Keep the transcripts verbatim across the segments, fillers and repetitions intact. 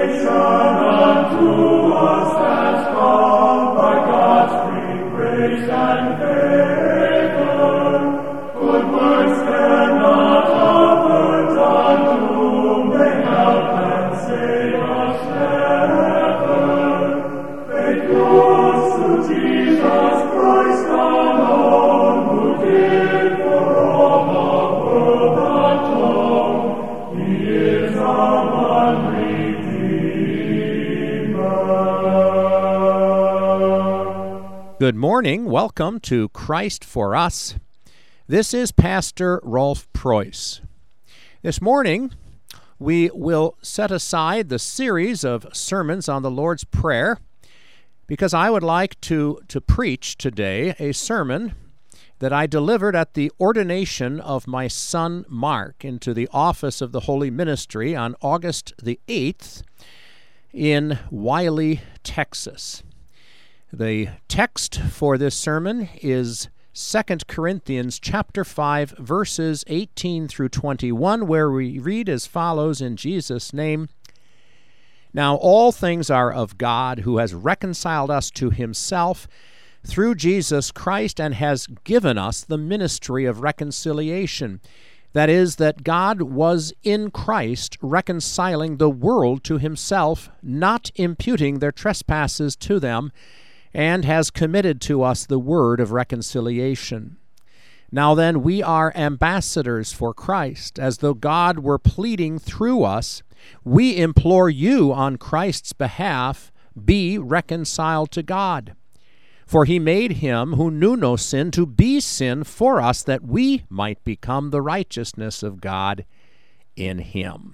Good morning. Welcome to Christ for Us. This is Pastor Rolf Preuss. This morning, we will set aside the series of sermons on the Lord's Prayer because I would like to, to preach today a sermon that I delivered at the ordination of my son Mark into the office of the Holy Ministry on August the eighth in Wylie, Texas. The text for this sermon is Second Corinthians chapter five, verses eighteen through twenty-one, where we read as follows in Jesus' name, "Now all things are of God, who has reconciled us to himself through Jesus Christ and has given us the ministry of reconciliation. That is, that God was in Christ reconciling the world to himself, not imputing their trespasses to them, and has committed to us the word of reconciliation. Now then, we are ambassadors for Christ, as though God were pleading through us. We implore you on Christ's behalf, be reconciled to God. For he made him who knew no sin to be sin for us, that we might become the righteousness of God in him."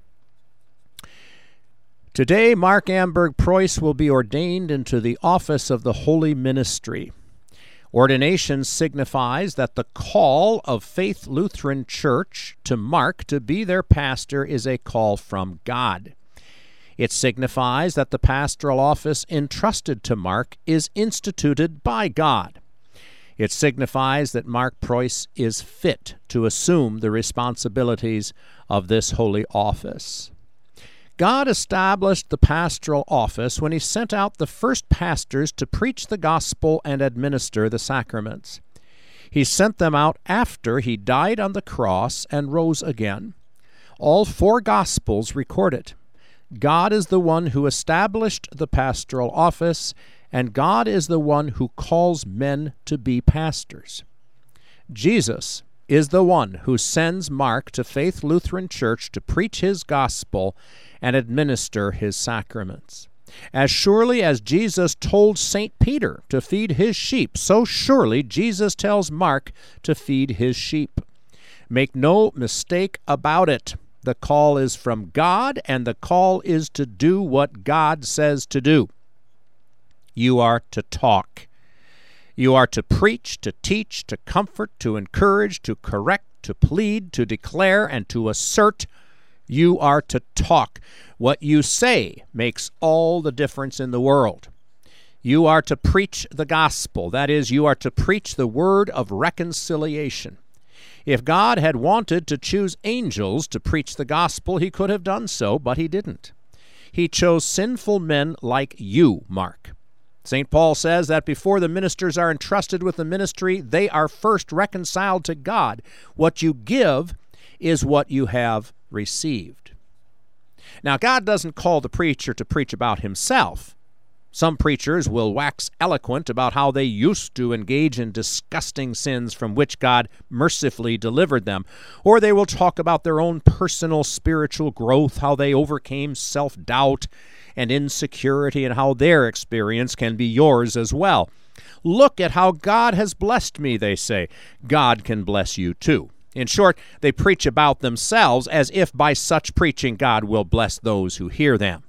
Today, Mark Amberg Preuss will be ordained into the office of the Holy Ministry. Ordination signifies that the call of Faith Lutheran Church to Mark to be their pastor is a call from God. It signifies that the pastoral office entrusted to Mark is instituted by God. It signifies that Mark Preuss is fit to assume the responsibilities of this holy office. God established the pastoral office when he sent out the first pastors to preach the gospel and administer the sacraments. He sent them out after he died on the cross and rose again. All four gospels record it. God is the one who established the pastoral office, and God is the one who calls men to be pastors. Jesus is the one who sends Mark to Faith Lutheran Church to preach his gospel and administer his sacraments. As surely as Jesus told Saint Peter to feed his sheep, so surely Jesus tells Mark to feed his sheep. Make no mistake about it. The call is from God, and the call is to do what God says to do. You are to talk. You are to preach, to teach, to comfort, to encourage, to correct, to plead, to declare, and to assert. You are to talk. What you say makes all the difference in the world. You are to preach the gospel. That is, you are to preach the word of reconciliation. If God had wanted to choose angels to preach the gospel, he could have done so, but he didn't. He chose sinful men like you, Mark. Saint Paul says that before the ministers are entrusted with the ministry, they are first reconciled to God. What you give is what you have received. Now, God doesn't call the preacher to preach about himself. Some preachers will wax eloquent about how they used to engage in disgusting sins from which God mercifully delivered them, or they will talk about their own personal spiritual growth, how they overcame self-doubt and insecurity, and how their experience can be yours as well. Look at how God has blessed me, they say. God can bless you too. In short, they preach about themselves as if by such preaching God will bless those who hear them.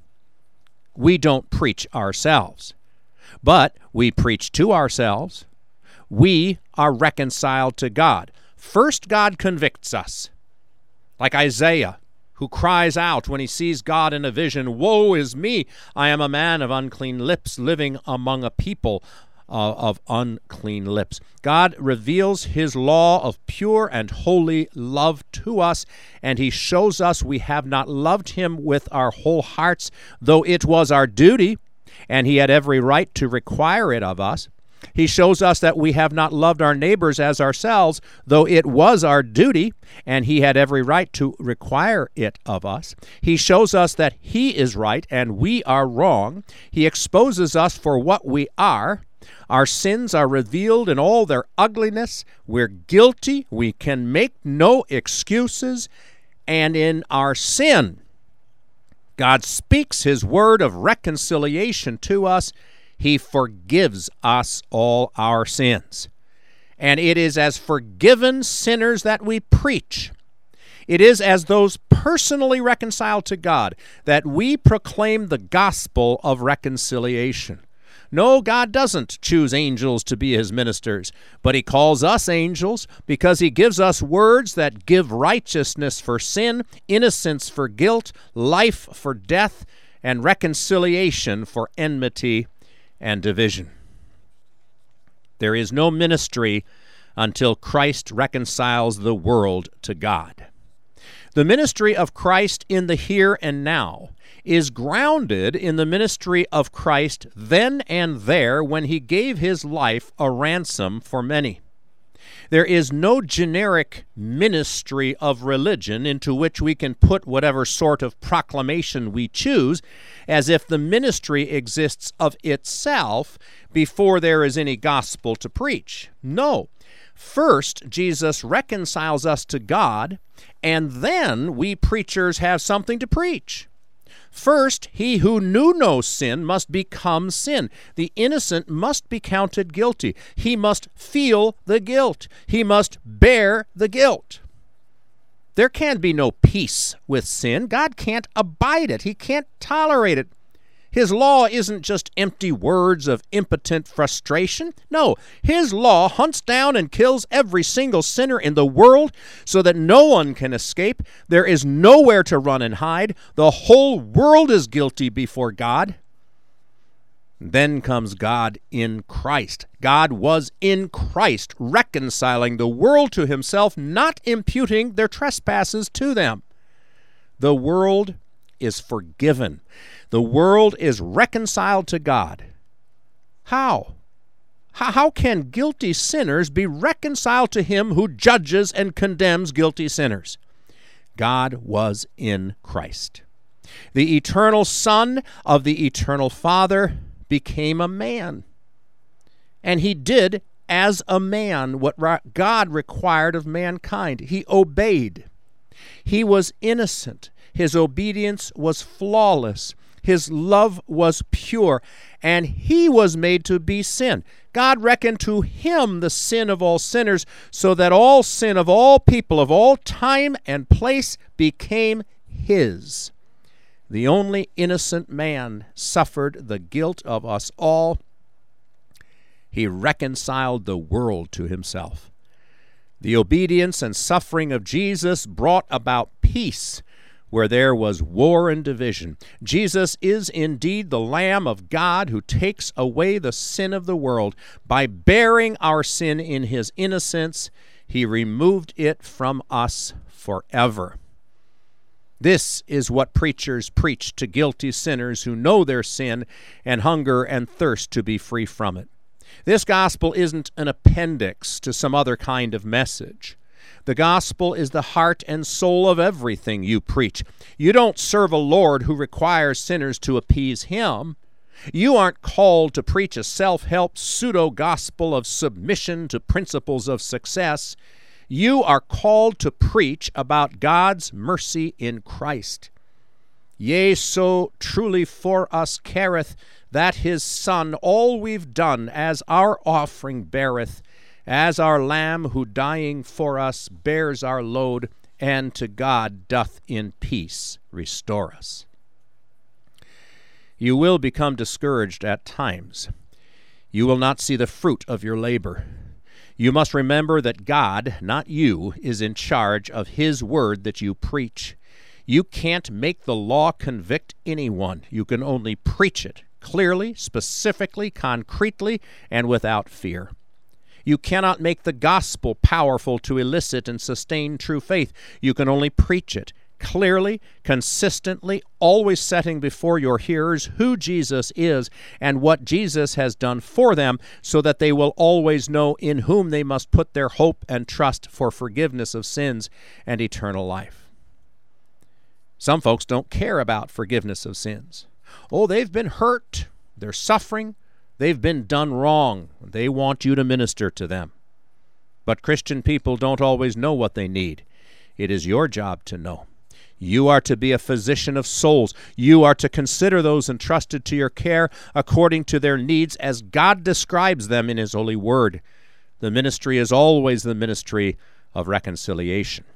We don't preach ourselves, but we preach to ourselves. We are reconciled to God. First, God convicts us, like Isaiah, who cries out when he sees God in a vision, "Woe is me! I am a man of unclean lips, living among a people uh, of unclean lips. God reveals his law of pure and holy love to us, and he shows us we have not loved him with our whole hearts, though it was our duty, and he had every right to require it of us. He shows us that we have not loved our neighbors as ourselves, though it was our duty, and he had every right to require it of us. He shows us that he is right and we are wrong. He exposes us for what we are. Our sins are revealed in all their ugliness. We're guilty. We can make no excuses. And in our sin, God speaks his word of reconciliation to us. He forgives us all our sins. And it is as forgiven sinners that we preach. It is as those personally reconciled to God that we proclaim the gospel of reconciliation. No, God doesn't choose angels to be his ministers, but he calls us angels because he gives us words that give righteousness for sin, innocence for guilt, life for death, and reconciliation for enmity and division. There is no ministry until Christ reconciles the world to God. The ministry of Christ in the here and now is grounded in the ministry of Christ then and there when he gave his life a ransom for many. There is no generic ministry of religion into which we can put whatever sort of proclamation we choose, as if the ministry exists of itself before there is any gospel to preach. No. First, Jesus reconciles us to God, and then we preachers have something to preach. First, he who knew no sin must become sin. The innocent must be counted guilty. He must feel the guilt. He must bear the guilt. There can be no peace with sin. God can't abide it. He can't tolerate it. His law isn't just empty words of impotent frustration. No, his law hunts down and kills every single sinner in the world so that no one can escape. There is nowhere to run and hide. The whole world is guilty before God. Then comes God in Christ. God was in Christ, reconciling the world to himself, not imputing their trespasses to them. The world is forgiven. The world is reconciled to God. How? How can guilty sinners be reconciled to him who judges and condemns guilty sinners? God was in Christ. The eternal Son of the eternal Father became a man. And he did as a man what God required of mankind. He obeyed. He was innocent. His obedience was flawless. His love was pure, and he was made to be sin. God reckoned to him the sin of all sinners, so that all sin of all people of all time and place became his. The only innocent man suffered the guilt of us all. He reconciled the world to himself. The obedience and suffering of Jesus brought about peace where there was war and division. Jesus is indeed the Lamb of God who takes away the sin of the world. By bearing our sin in his innocence, he removed it from us forever. This is what preachers preach to guilty sinners who know their sin and hunger and thirst to be free from it. This gospel isn't an appendix to some other kind of message. The gospel is the heart and soul of everything you preach. You don't serve a Lord who requires sinners to appease him. You aren't called to preach a self-help pseudo-gospel of submission to principles of success. You are called to preach about God's mercy in Christ. Yea, so truly for us careth that his Son all we've done as our offering beareth, as our Lamb who dying for us bears our load, and to God doth in peace restore us. You will become discouraged at times. You will not see the fruit of your labor. You must remember that God, not you, is in charge of his word that you preach. You can't make the law convict anyone. You can only preach it clearly, specifically, concretely, and without fear. You cannot make the gospel powerful to elicit and sustain true faith. You can only preach it clearly, consistently, always setting before your hearers who Jesus is and what Jesus has done for them, so that they will always know in whom they must put their hope and trust for forgiveness of sins and eternal life. Some folks don't care about forgiveness of sins. Oh, they've been hurt, they're suffering, they've been done wrong. They want you to minister to them. But Christian people don't always know what they need. It is your job to know. You are to be a physician of souls. You are to consider those entrusted to your care according to their needs as God describes them in His holy word. The ministry is always the ministry of reconciliation.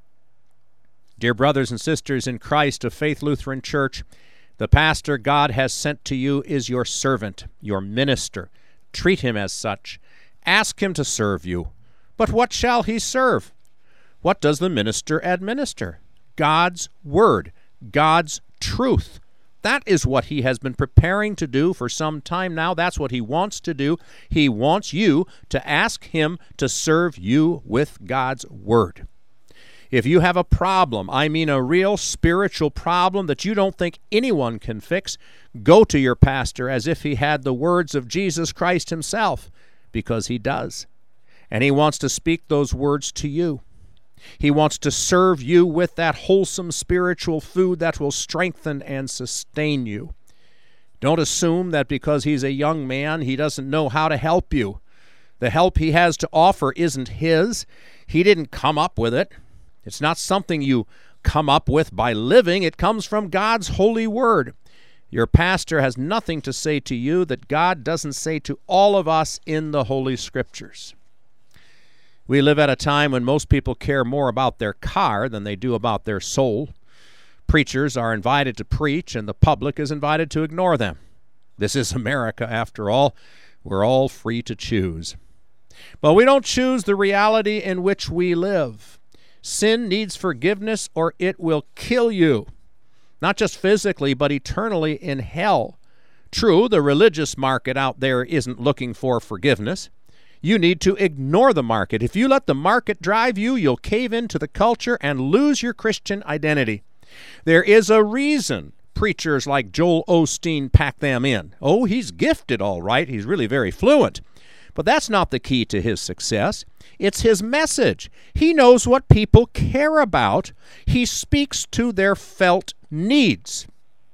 Dear brothers and sisters in Christ of Faith Lutheran Church, the pastor God has sent to you is your servant, your minister. Treat him as such. Ask him to serve you. But what shall he serve? What does the minister administer? God's word, God's truth. That is what he has been preparing to do for some time now. That's what he wants to do. He wants you to ask him to serve you with God's word. If you have a problem, I mean a real spiritual problem that you don't think anyone can fix, go to your pastor as if he had the words of Jesus Christ himself, because he does. And he wants to speak those words to you. He wants to serve you with that wholesome spiritual food that will strengthen and sustain you. Don't assume that because he's a young man, he doesn't know how to help you. The help he has to offer isn't his. He didn't come up with it. It's not something you come up with by living. It comes from God's holy word. Your pastor has nothing to say to you that God doesn't say to all of us in the Holy Scriptures. We live at a time when most people care more about their car than they do about their soul. Preachers are invited to preach, and the public is invited to ignore them. This is America, after all. We're all free to choose. But we don't choose the reality in which we live. Sin needs forgiveness, or it will kill you. Not just physically, but eternally in hell. True, the religious market out there isn't looking for forgiveness. You need to ignore the market. If you let the market drive you, you'll cave into the culture and lose your Christian identity. There is a reason preachers like Joel Osteen pack them in. Oh, he's gifted, all right. He's really very fluent. But that's not the key to his success. It's his message. He knows what people care about. He speaks to their felt needs.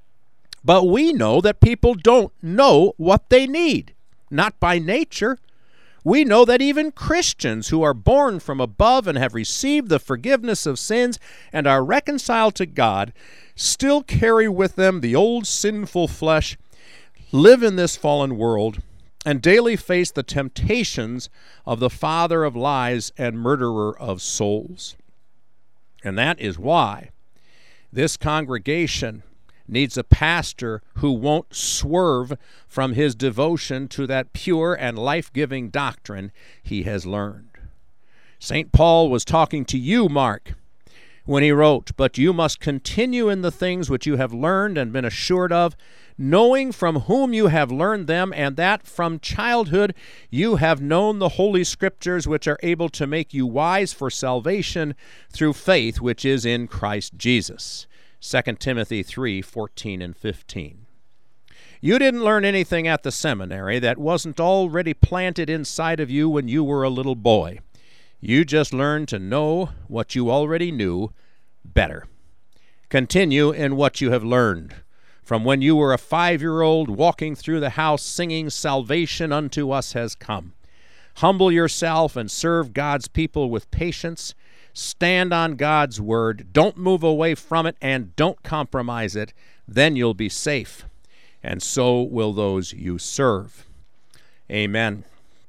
But we know that people don't know what they need, not by nature. We know that even Christians who are born from above and have received the forgiveness of sins and are reconciled to God still carry with them the old sinful flesh, live in this fallen world, and daily face the temptations of the father of lies and murderer of souls. And that is why this congregation needs a pastor who won't swerve from his devotion to that pure and life-giving doctrine he has learned. Saint Paul was talking to you, Mark, when he wrote, "But you must continue in the things which you have learned and been assured of, knowing from whom you have learned them, and that from childhood you have known the Holy Scriptures, which are able to make you wise for salvation through faith which is in Christ Jesus." Second Timothy three, fourteen and fifteen. You didn't learn anything at the seminary that wasn't already planted inside of you when you were a little boy. You just learned to know what you already knew better. Continue in what you have learned. From when you were a five-year-old walking through the house singing, "Salvation unto us has come." Humble yourself and serve God's people with patience. Stand on God's word. Don't move away from it, and don't compromise it. Then you'll be safe, and so will those you serve. Amen.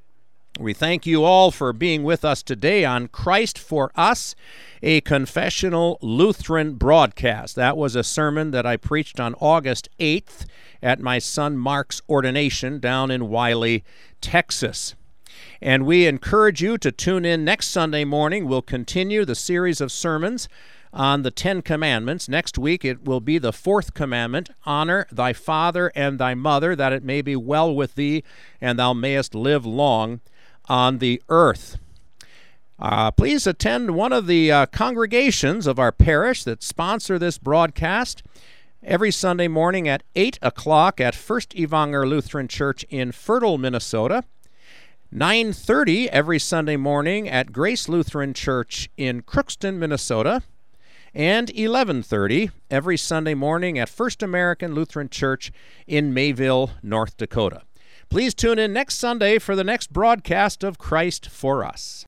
We thank you all for being with us today on Christ for Us, a confessional Lutheran broadcast. That was a sermon that I preached on August eighth at my son Mark's ordination down in Wiley, Texas. And we encourage you to tune in next Sunday morning. We'll continue the series of sermons on the Ten Commandments. Next week it will be the fourth commandment, honor thy father and thy mother, that it may be well with thee, and thou mayest live long on the earth. Uh, please attend one of the uh, congregations of our parish that sponsor this broadcast every Sunday morning at eight o'clock at First Evanger Lutheran Church in Fertile, Minnesota. nine thirty every Sunday morning at Grace Lutheran Church in Crookston, Minnesota. And eleven thirty every Sunday morning at First American Lutheran Church in Mayville, North Dakota. Please tune in next Sunday for the next broadcast of Christ for Us.